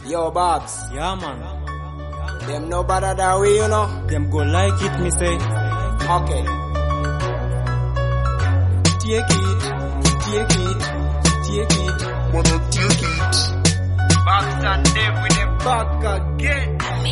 Yo, Babs. Yeah, man. Them no better than we, you know. Them go like it, me say. Okay. Take it. Wanna take it. Babs and Dave with them back again.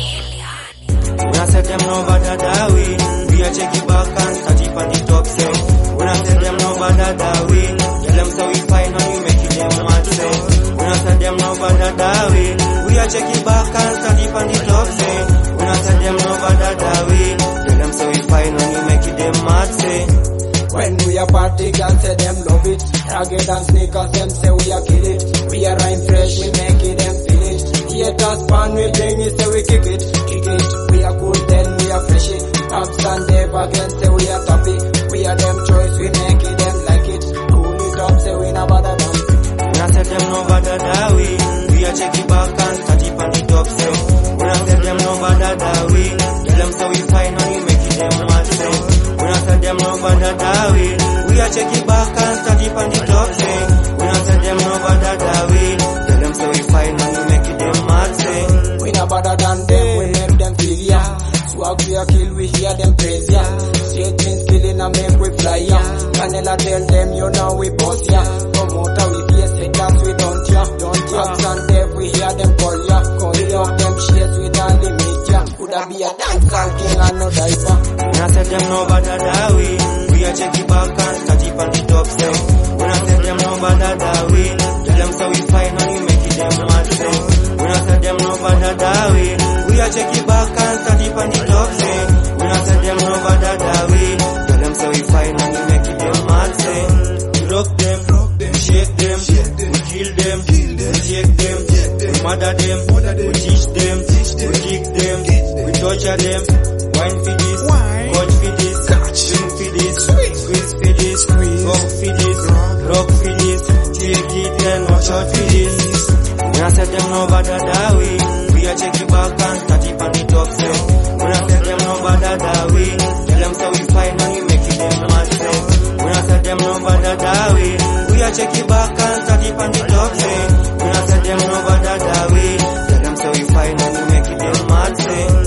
When I said them no better than we are check it back and start it on the top say. When I said them no better than we, tell them so we find and we make it them mad say. When I said them no better than we are check it back and start it on the top say. When I said them no better than we, tell them so we find and we make it them mad say. When we are party, girls say them love it. Target and sneakers, them say we are kill it. We are rhyme fresh, we make it, them feel it. Theaters pan, we bring it, say we kick it. We are cool, then we are freshy. Babs and Dave again, say we are toppy. We are them choice, we make it, them like it. Cool it up, say we not bother them. When I said them no better than we are check it back and start it on the top say. When I said them no better than we, tell them so we find and we make it them mad say. When I said them no better than we are check it back and start it on the top say. When I said them no better than we, tell them so we find and we make it them mad say. We not better than them, we make them feel ya. Swag we a kill, we hear them praise ya. Straight things killing and make we fly ya. Canela tell them you know we boss ya. Come out of we face it, that's we don't ya. Babs and Dave, we hear them call ya. We love them shades with all limit ya. Coulda be a dancehall king and no diaper. When I said them no better than we are check it back and start it on the top say. When I said them no better than we, tell them so we find and we make it them mad say. When I said them no better than we are check it back and start it on the top say. When I said them no better than we, tell them so we find and we make it them mad say. We rock them, shake them, we kill them, we take them, we murder them, we teach them, we kick them, we torture them, wine for this, watch for this, drink for this, squeeze for this, rock for this, rock for this, take it and watch out for this. When I said them no better than we are check it back and start it on the top say. When I said them no better than we, tell them so we find and we make it them mad say. When I said them no better than we are check it back and start it on the top say. When I said them no better than we, tell them so we find and we make it them mad say.